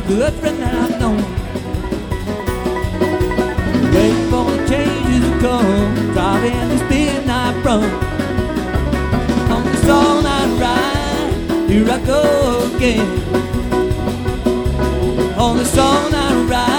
good friend that I've known. Waiting for the changes to come, driving this midnight run. On this all-night ride, here I go again. On this all-night ride.